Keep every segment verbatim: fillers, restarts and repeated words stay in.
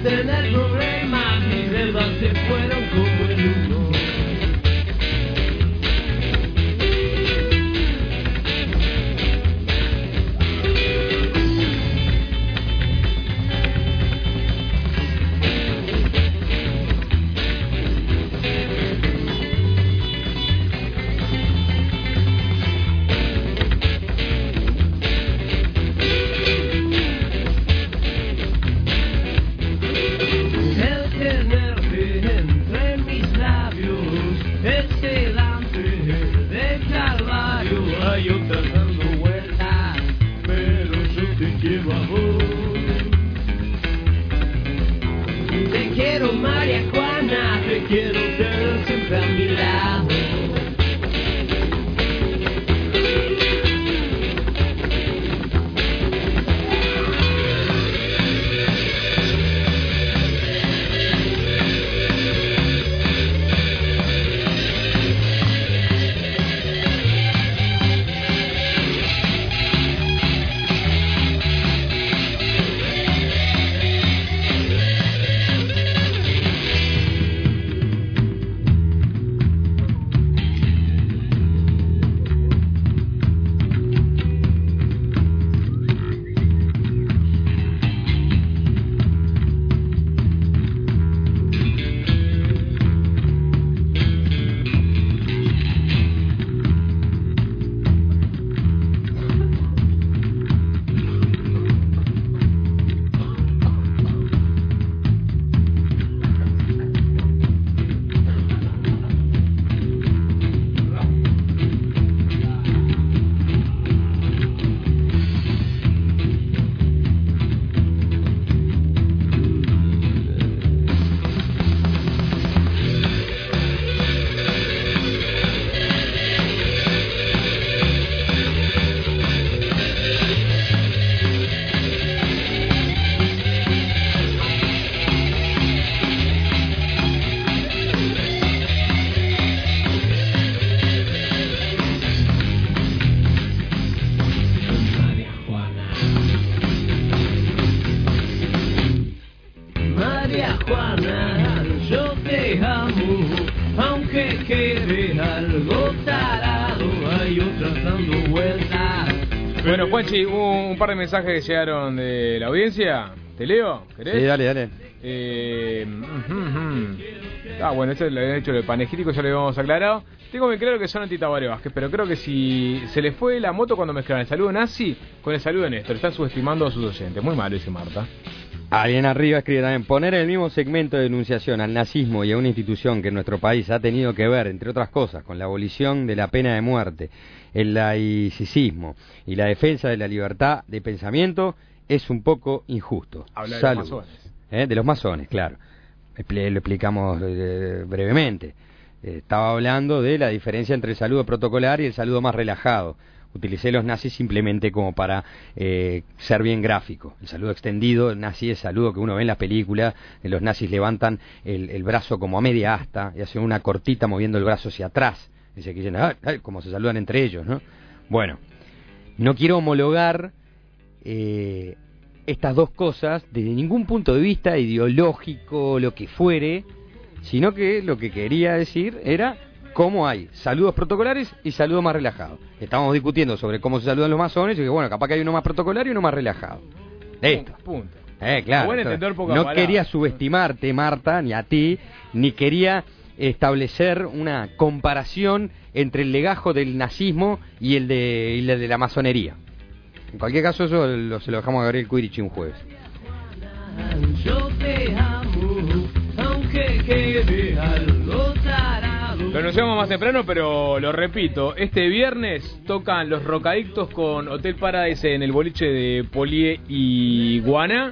tener problemas, mis deudas se fueron como el humo. Bueno, Juanchi, un, un par de mensajes que llegaron de la audiencia. ¿Te leo? ¿Querés? Sí, dale, dale. Eh, uh, uh, uh. Ah, bueno, eso lo habían hecho de panegírico, ya lo habíamos aclarado. Tengo muy claro que son anti-Tabaré Vázquez, pero creo que si se les fue la moto cuando mezclaron el saludo nazi con el saludo de Néstor. Están subestimando a sus oyentes. Muy malo, dice Marta. Alguien arriba escribe también: poner el mismo segmento de denunciación al nazismo y a una institución que en nuestro país ha tenido que ver, entre otras cosas, con la abolición de la pena de muerte, el laicismo y la defensa de la libertad de pensamiento, es un poco injusto. Habla de Saludos. los masones. ¿Eh? De los masones, claro. Expl- lo explicamos eh, brevemente. Eh, estaba hablando de la diferencia entre el saludo protocolar y el saludo más relajado. Utilicé los nazis simplemente como para eh, ser bien gráfico. El saludo extendido, el nazi es saludo que uno ve en las películas. Los nazis levantan el, el brazo como a media asta y hacen una cortita moviendo el brazo hacia atrás. Dice que dicen, ah, ah, como se saludan entre ellos, ¿no? Bueno, no quiero homologar eh, estas dos cosas desde ningún punto de vista ideológico, lo que fuere, sino que lo que quería decir era cómo hay saludos protocolares y saludos más relajados. Estamos discutiendo sobre cómo se saludan los masones y que bueno, capaz que hay uno más protocolar y uno más relajado. Esto. Punto. Eh, claro. Buen entender, poca no palabra. quería subestimarte, Marta, ni a ti, ni quería establecer una comparación entre el legajo del nazismo y el de, y el de la masonería. En cualquier caso, eso lo, se lo dejamos a Gabriel Cuirich un jueves. Yo te amo, aunque quede algo tarado. Lo anunciamos más temprano, pero lo repito. Este viernes tocan los Rocadictos con Hotel Paradise en el boliche de Polié y Guaná.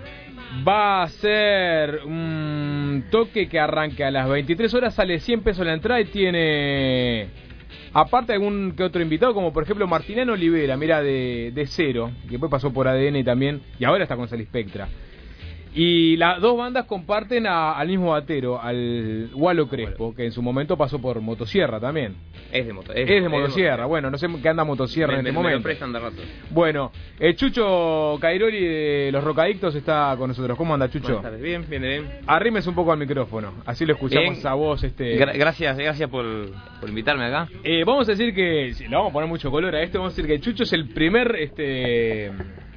Va a ser un toque que arranca a las veintitrés horas, sale cien pesos la entrada y tiene, aparte, algún que otro invitado, como por ejemplo Martiniano Olivera, mira, de, de Cero, que después pasó por A D N también, y ahora está con Salispectra. Y las dos bandas comparten a, al mismo batero, al Gualo Crespo, que en su momento pasó por Motosierra también. Es de, moto, es, es de Motosierra, de bueno, no sé qué anda Motosierra me, en este me, momento. Me lo prestan de rato. Bueno, el Chucho Cairoli de Los Rocadictos está con nosotros. ¿Cómo anda, Chucho? Buenas tardes, bien, bien, bien. Arrímese un poco al micrófono, así lo escuchamos bien. a vos. Este... Gra gracias, gracias por, por invitarme acá. Eh, vamos a decir que, si le vamos a poner mucho color a esto, vamos a decir que Chucho es el primer este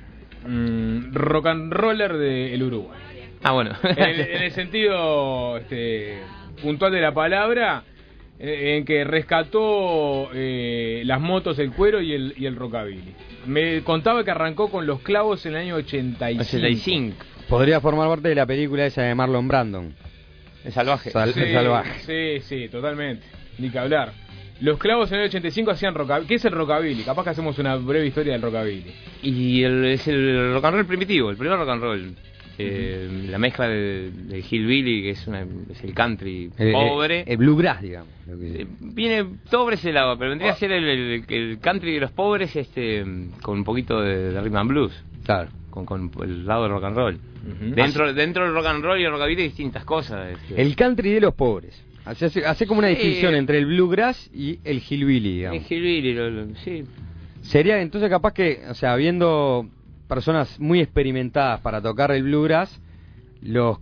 mmm, rock and roller del Uruguay. Ah, bueno. en, el, en el sentido este, puntual de la palabra, en, en que rescató eh, las motos, el cuero y el, y el rockabilly. Me contaba que arrancó con Los Clavos en el año ochenta y cinco. ochenta y cinco. Podría formar parte de la película esa de Marlon Brandon. El salvaje. Sal sí, el salvaje. Sí, sí, totalmente. Ni que hablar. Los Clavos en el ochenta y cinco hacían rockabilly. ¿Qué es el rockabilly? Capaz que hacemos una breve historia del rockabilly. Y el, es el rock and roll primitivo, el primer rock and roll. Eh, uh-huh. La mezcla de, del hillbilly, que es, una, es el country el, pobre. El, el bluegrass, digamos. Lo que... eh, viene todo por ese lado, pero vendría oh. a ser el, el, el country de los pobres este con un poquito de, de rhythm and blues. Claro. Con, con el lado del rock and roll. Uh-huh. Dentro, ah, dentro del rock and roll y el rockabilly hay distintas cosas. Este. El country de los pobres. Hace, hace como una sí. distinción entre el bluegrass y el hillbilly, digamos. El hillbilly, lo, lo, sí. Sería entonces capaz que, o sea, habiendo personas muy experimentadas para tocar el bluegrass, los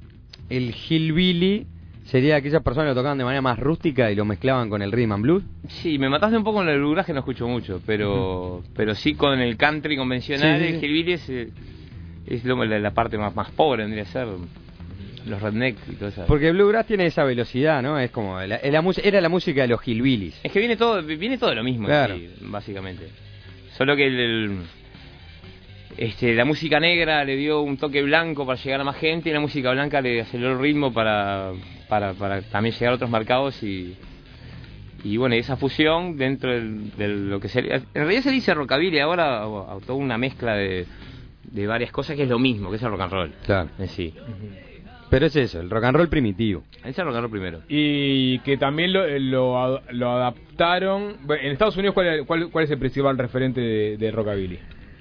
el hillbilly sería aquellas personas que lo tocaban de manera más rústica y lo mezclaban con el rhythm and blues. Sí, me mataste un poco con el bluegrass, que no escucho mucho, pero uh-huh. pero sí con el country convencional. Sí, sí, el hillbilly es, es lo, la, la parte más, más pobre, vendría a ser los rednecks y todo eso. Porque el bluegrass tiene esa velocidad, ¿no? Es como la, la, la, era la música de los hillbillies. Es que viene todo viene todo lo mismo, claro. Sí, básicamente. Solo que el, el Este, la música negra le dio un toque blanco para llegar a más gente y la música blanca le aceleró el ritmo para, para, para también llegar a otros mercados y, y bueno, esa fusión dentro de lo que sería, en realidad se dice rockabilly ahora, o, o toda una mezcla de, de varias cosas que es lo mismo, que es el rock and roll. Claro. En sí. Uh-huh. Pero es eso, el rock and roll primitivo. Es el rock and roll primero. Y que también lo, lo, lo adaptaron. En Estados Unidos, ¿cuál, cuál, cuál es el principal referente de, de rockabilly?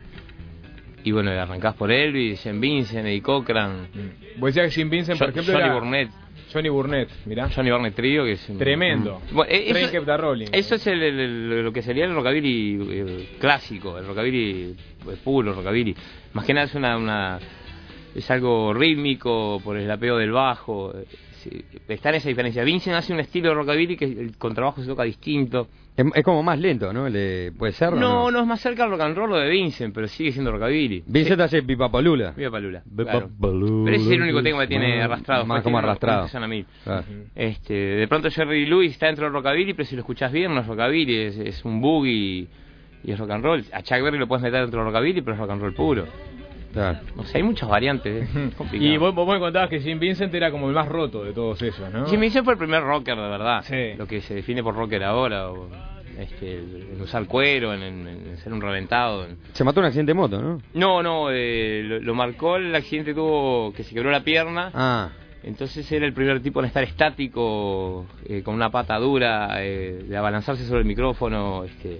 Y bueno, arrancás por Elvis, Jim Vincent, Eddie Cochran. Mm. Vos decías que Jim Vincent, por jo- ejemplo, Johnny era Burnett. Johnny Burnett, mirá. Johnny Burnett Trio, que es un, tremendo. Un, bueno, eso, Train Kept a Rolling. Eso es el, el, el, lo que sería el rockabilly el clásico, el rockabilly el puro, el rockabilly. Más que nada es una, una es algo rítmico por el apeo del bajo. Sí, está en esa diferencia. Vincent hace un estilo de rockabilly que el contrabajo se toca distinto. Es, es como más lento, ¿no? Le, ¿Puede ser? No, no, no es más cerca al rock and roll lo de Vincent, pero sigue siendo rockabilly. Vincent sí. hace Pipapalula. Pipapalula, claro. Pero ese es el único tema que tiene arrastrado. Más como arrastrado. Claro. Este, de pronto Jerry Lewis está dentro del rockabilly, pero si lo escuchás bien no es rockabilly, es, es un boogie y es rock and roll. A Chuck Berry lo puedes meter dentro del rockabilly, pero es rock and roll puro. Claro. O sea, hay muchas variantes, es complicado. Y vos, vos me contabas que Jim Vincent era como el más roto de todos esos, ¿no? Jim Vincent fue el primer rocker, de verdad. Sí. Lo que se define por rocker ahora, o, este, en usar cuero, en, en, en ser un reventado. En... Se mató en un accidente de moto, ¿no? No, no, eh, lo, lo marcó el accidente, tuvo que se quebró la pierna. Ah. Entonces era el primer tipo en estar estático, eh, con una pata dura, eh, de abalanzarse sobre el micrófono. Este,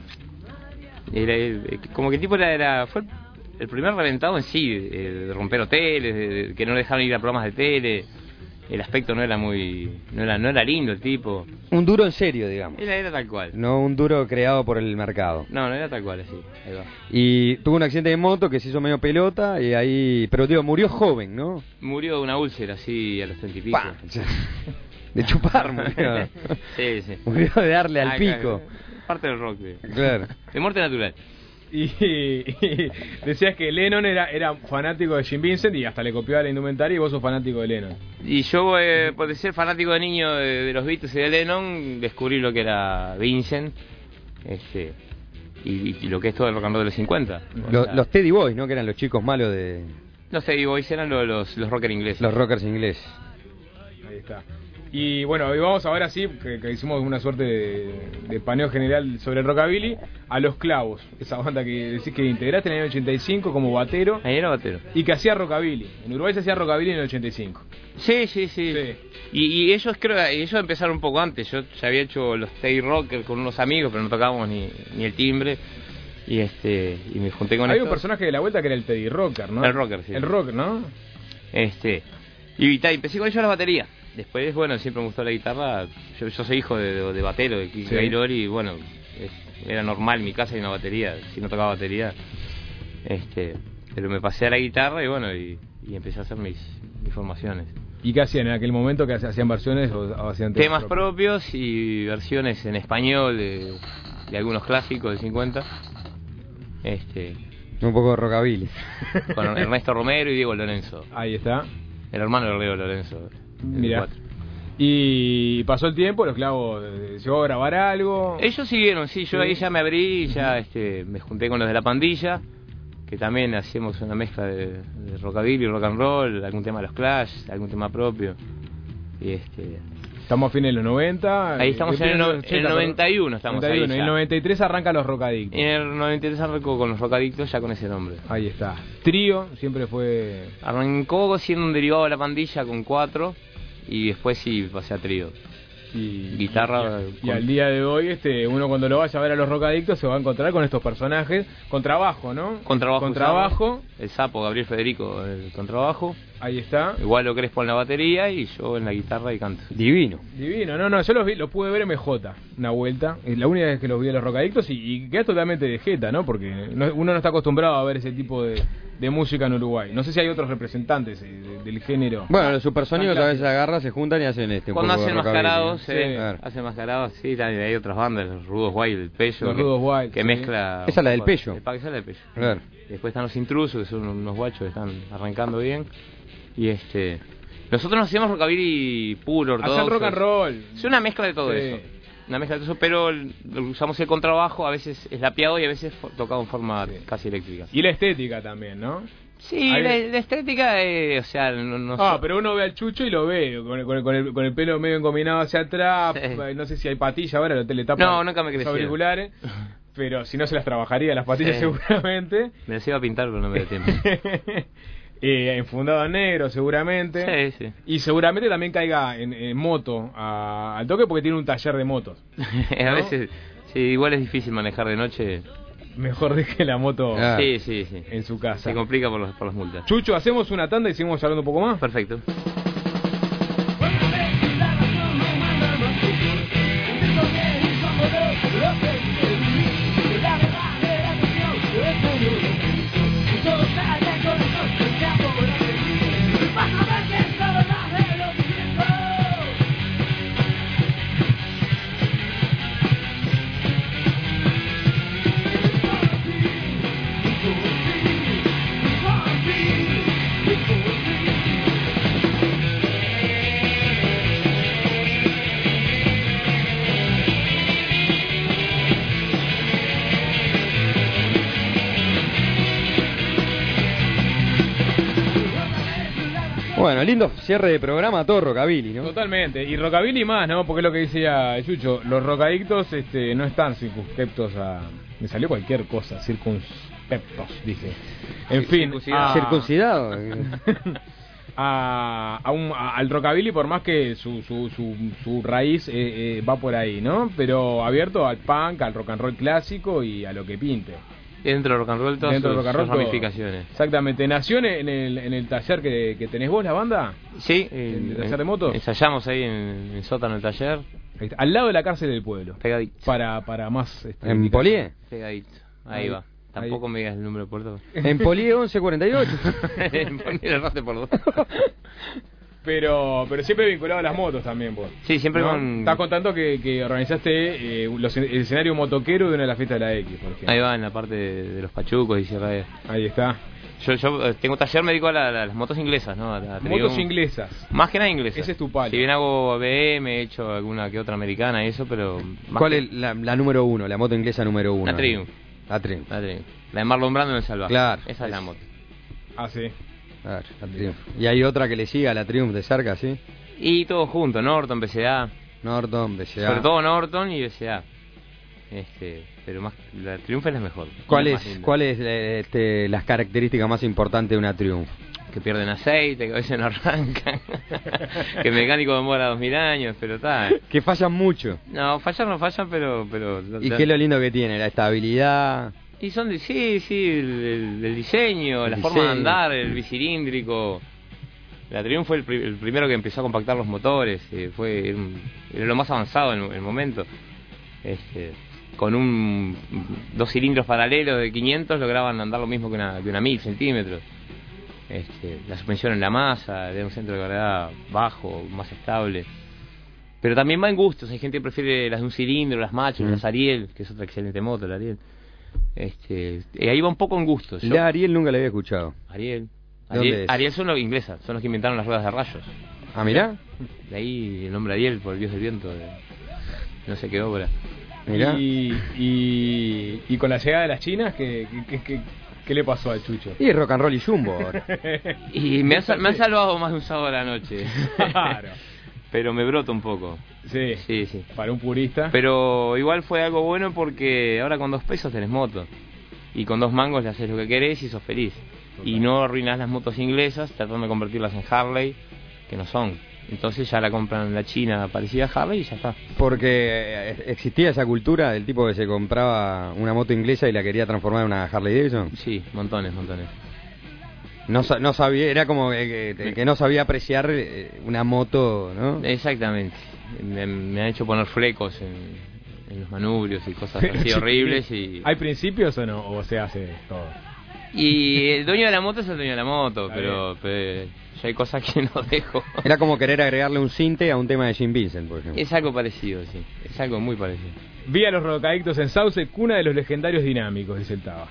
era, eh, como que el tipo era, era fue el, el primer reventado en sí, eh, de romper hoteles, de, de, que no le dejaron ir a programas de tele. El aspecto no era muy, no era, no era lindo el tipo. Un duro en serio, digamos. Era, era tal cual. No un duro creado por el mercado. No, no era tal cual, así. Ahí va. Y tuvo un accidente de moto que se hizo medio pelota y ahí, pero digo, murió joven, ¿no? Murió de una úlcera, así, a los treinta y pico. ¡Pah! De chupar, murió. Sí, sí. Murió de darle al Ah, pico. Claro, parte del rock. De, claro. De muerte natural. Y, y decías que Lennon era, era fanático de Jim Vincent y hasta le copiaba la indumentaria y vos sos fanático de Lennon. Y yo, eh, por ser fanático de niño de, de los Beatles y de Lennon, descubrí lo que era Vincent, este, y, y lo que es todo el rock and roll de los cincuenta. Los, los Teddy Boys, ¿no? Que eran los chicos malos de... Los Teddy Boys eran los, los, los rockers ingleses. Los rockers ingleses. Ahí está. Y bueno, hoy vamos ahora sí, que, que hicimos una suerte de, de paneo general sobre el rockabilly, a Los Clavos, esa banda que decís que integraste en el año ochenta y cinco como batero. Ahí era batero. Y que hacía rockabilly. En Uruguay se hacía rockabilly en el ochenta y cinco. Sí, sí, sí. sí. Y, y ellos creo ellos empezaron un poco antes. Yo ya había hecho los Teddy Rockers con unos amigos, pero no tocábamos ni, ni el timbre. Y este y me junté con Hay estos. un personaje de la vuelta que era el Teddy Rocker, ¿no? El rocker, sí. El rocker, ¿no? Este, y ta, empecé con ello a la batería. Después, bueno, siempre me gustó la guitarra. Yo, yo soy hijo de, de, de batero, de Kiki Sí. Gaylor, y bueno, es, era normal en mi casa hay una batería. Si no tocaba batería, este, pero me pasé a la guitarra y bueno, y, y empecé a hacer mis, mis formaciones. ¿Y qué hacían en aquel momento? ¿Que hacían versiones o, o hacían Temas propios y versiones en español de, de algunos clásicos de cincuenta. Este, Un poco de rockabilly. con Ernesto Romero y Diego Lorenzo, Ahí está. el hermano de Diego Lorenzo. el Mira. cuatro. Y pasó el tiempo, los clavos eh, llegó a grabar algo. Ellos siguieron, sí, yo Sí. ahí ya me abrí, ya este, me junté con los de la pandilla, que también hacíamos una mezcla de, de rockabilly, rock and roll, algún tema de los Clash, algún tema propio. Y este, Estamos a fines de los noventa. ahí estamos en el, no- en el noventa y uno, estamos noventa y uno. ahí En el ya. noventa y tres arranca Los Rocadictos. Y en el noventa y tres arrancó con los Rocadictos ya con ese nombre. Ahí está. Trío, siempre fue... Arrancó siendo un derivado de la pandilla con cuatro y después sí pasé a trío. Y, Guitarra y, y con- al día de hoy, este, uno cuando lo vaya a ver a Los Rocadictos se va a encontrar con estos personajes. Con trabajo, ¿no? Con trabajo. Con usamos trabajo. El Sapo, Gabriel Federico, el contrabajo. Ahí está. Igual lo Crespo en la batería y yo en la guitarra y canto. Divino. Divino, no, no, yo los vi, los pude ver en M J una vuelta, es la única vez que los vi a Los Rocadictos y, y quedé totalmente de jeta, ¿no? Porque no- uno no está acostumbrado a ver ese tipo de, de música en Uruguay. No sé si hay otros representantes eh, de- del género. Bueno, los supersónicos Tan a veces clásicos. agarran, se juntan y hacen este un Cuando poco de hacen rockabilly, mascarados, ¿no? Sí, eh, claro. hacen mascarados, sí, también hay otras bandas, los Rudos Wild, el Pello, Los que, Rudos Wild, que sí. mezcla... Esa es la del un poco- Pello. el pa- Esa es la del Pello. Claro. Después están los Intrusos, que son unos guachos que están arrancando bien. Y este... Nosotros nos hacíamos rockabilly puro, ortodoxo. Hacen rock and roll. Es una mezcla de todo Sí. eso. Una mezcla de todo eso, pero el- usamos el contrabajo, a veces es lapeado y a veces fo- tocado en forma Sí. casi eléctrica. Y la estética también, ¿no? Sí, Hay- la, la estética, eh, o sea, no, no Ah, so- pero uno ve al Chucho y lo ve, con el, con el, con el, con el pelo medio engominado hacia atrás, Sí. no sé si hay patilla ahora, le tapan No, nunca me los crecieron. auriculares, pero si no se las trabajaría las patillas Sí. seguramente. Me las iba a pintar, pero no me dio tiempo. eh, enfundado en negro seguramente. Sí, sí. Y seguramente también caiga en, en moto a- al toque porque tiene un taller de motos. a ¿No? veces, sí, igual es difícil manejar de noche. Mejor deje la moto Ah. Sí, sí, sí. en su casa. Se complica por, los, por las multas. Chucho, hacemos una tanda y seguimos hablando un poco más. Perfecto. Bueno, lindo cierre de programa, todo rockabilly, ¿no? Totalmente, y rockabilly más, ¿no? Porque es lo que decía Chucho, los rocadictos este, no están circunscriptos a... Me salió cualquier cosa, circunspectos, dije. En Sí, fin, circuncidado. a- Circuncidado. a, a un- a- al rockabilly, por más que su, su, su, su raíz eh, eh, va por ahí, ¿no? Pero abierto al punk, al rock and roll clásico y a lo que pinte. Dentro de rock and roll, todas Dentro de sus, rock and roll, sus todo. ramificaciones. Exactamente, nació en el, en el taller que, que tenés vos, la banda. Sí, ¿En el eh, taller de motos? ensayamos ahí en, en el sótano del taller, Ahí está, al lado de la cárcel del pueblo. pegadito. Para, para más... este, ¿En indicación. Polié? Pegadito. Ahí, Ahí. va. Tampoco me digas el número de puerto. En Polié once cuarenta y ocho. Poní el raste por dos. Pero, pero siempre vinculado a las motos también, vos. Sí, siempre ¿No? con... Estás contando que, que organizaste eh, los- el escenario motoquero de una de las fiestas de la X, por ejemplo. Ahí va, en la parte de, de los pachucos y Sierra de... Ahí está. Yo, yo eh, tengo taller, me dedico a, la- a las motos inglesas, ¿no? A la Motos Triumph. inglesas. Más que nada inglesas. Ese es tu palo. Si bien hago B M, he hecho alguna que otra americana y eso, pero... más ¿Cuál que- es la, la número uno, la moto inglesa número uno? La Triumph. La Triumph. La Triumph. La de Marlon Brando en el Salvaje. Claro. Esa es la Es- moto. Ah, sí. Claro, la Triumph. Y hay otra que le siga a la Triumph de cerca, ¿sí? Y todo junto, Norton, B C A. Norton, B C A. Sobre todo Norton y B C A. Este, pero más la Triumph es la mejor. ¿Cuál la es, más linda. cuál es eh, este, las características más importantes de una Triumph? Que pierden aceite, que a veces no arrancan. Que el mecánico demora dos mil años, pero está. Que fallan mucho. No, fallan no fallan, pero... pero ¿Y qué es lo lindo que tiene? La estabilidad. Y son de, sí, sí, el, el- el diseño, El la forma de diseño. andar, el bicilíndrico. La Triumph fue el, pri- el primero que empezó a compactar los motores, eh, fue era, un- era lo más avanzado en, en el momento. Este, con un dos cilindros paralelos de quinientos lograban andar lo mismo que una, que una mil centímetros. Este, la suspensión en la masa, de un centro de gravedad bajo, más estable. Pero también va en gustos, hay gente que prefiere las de un cilindro, las Machos, Mm. las Ariel, que es otra excelente moto, la Ariel. Este, eh, ahí va un poco en gustos. Yo- La Ariel nunca la había escuchado. Ariel. ¿De dónde Ariel, es? Ariel son los ingleses, son los que inventaron las ruedas de rayos. Ah, mirá. De ahí el nombre Ariel, por el dios del viento. De, no sé qué obra. Mirá. Y, y, y con la llegada de las chinas, ¿qué, qué, qué, qué le pasó al Chucho? Y rock and roll y jumbo ahora. Y me, ha, sal- me han salvado más de un sábado a la noche. Claro. Pero me broto un poco. Sí, Sí, sí. para un purista. Pero igual fue algo bueno porque ahora con dos pesos tenés moto. Y con dos mangos le haces lo que querés y sos feliz. Y no arruinás las motos inglesas tratando de convertirlas en Harley, que no son. Entonces ya la compran la China parecida a Harley y ya está. Porque eh, existía esa cultura del tipo que se compraba una moto inglesa y la quería transformar en una Harley Davidson. Sí, montones, montones. No, sa- no sabía, era como que, que- que no sabía apreciar eh, una moto, ¿no? Exactamente. Me, me han hecho poner flecos en, en los manubrios y cosas Pero, así chiquilín, horribles. Y, ¿hay principios o no? ¿O se hace todo? y el dueño de la moto es el dueño de la moto, Está pero, pero ya hay cosas que no dejo. Era como querer agregarle un cinte a un tema de Jim Vincent, por ejemplo. Es algo parecido, sí. Es algo muy parecido. Vi a los Rocadictos en Sauce, cuna de los legendarios dinámicos, dice el Taba.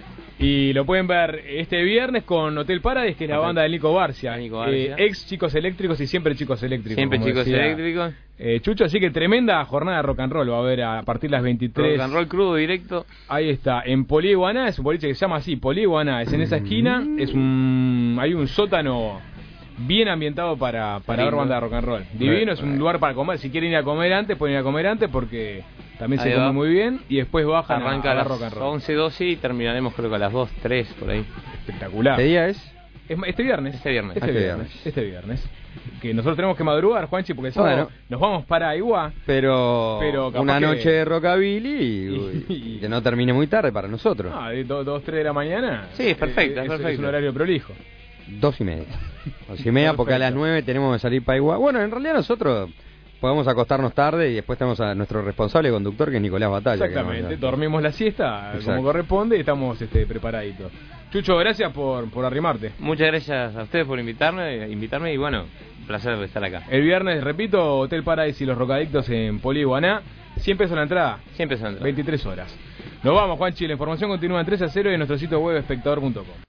Y lo pueden ver este viernes con Hotel Paradise, que es la Hotel- banda de Nico Barcia. Nico Barcia. Eh, ex Chicos Eléctricos y siempre Chicos Eléctricos. Siempre como chicos decía, eléctricos. eh, Chucho, así que tremenda jornada de rock and roll. Va a haber a partir de las veintitrés. Rock and roll crudo directo. Ahí está, en Poli Iguaná, es un boliche que se llama así, Poli Iguaná, es en esa esquina, es un hay un sótano bien ambientado para, para ver Lindo. banda de rock and roll. Divino, es un lugar para comer, si quieren ir a comer antes, pueden ir a comer antes porque también se Ahí come va. muy bien y después bajan Arranca a, a a ver las rock and roll. once, doce y terminaremos creo que a las dos, tres por ahí. Espectacular. ¿Qué día es? Es ma- este viernes. Este viernes. Este Este viernes. viernes. Este viernes. Que nosotros tenemos que madrugar, Juanchi, porque el sábado Bueno. nos vamos para Iguá. Pero, Pero capaz una que- noche de rockabilly y, y que no termine muy tarde para nosotros. Ah, de do- dos, tres de la mañana. Sí, es perfecta, Eh, es Es un perfecta. horario prolijo. Dos y media. Dos y media porque a las Perfecto. nueve tenemos que salir para Iguá. Bueno, en realidad nosotros podemos acostarnos tarde y después tenemos a nuestro responsable conductor que es Nicolás Batalla. que Exactamente, vamos a- dormimos la siesta Exacto. como corresponde y estamos este, preparaditos. Chucho, gracias por, por arrimarte. Muchas gracias a ustedes por invitarme, invitarme y bueno, un placer estar acá. El viernes, repito, Hotel Paradise y los Rocadictos en Poli Iguaná. cien pesos la entrada, Siempre se entra. veintitrés horas. Nos vamos, Juanchi. La información continúa en tres a cero y en nuestro sitio web espectador punto com.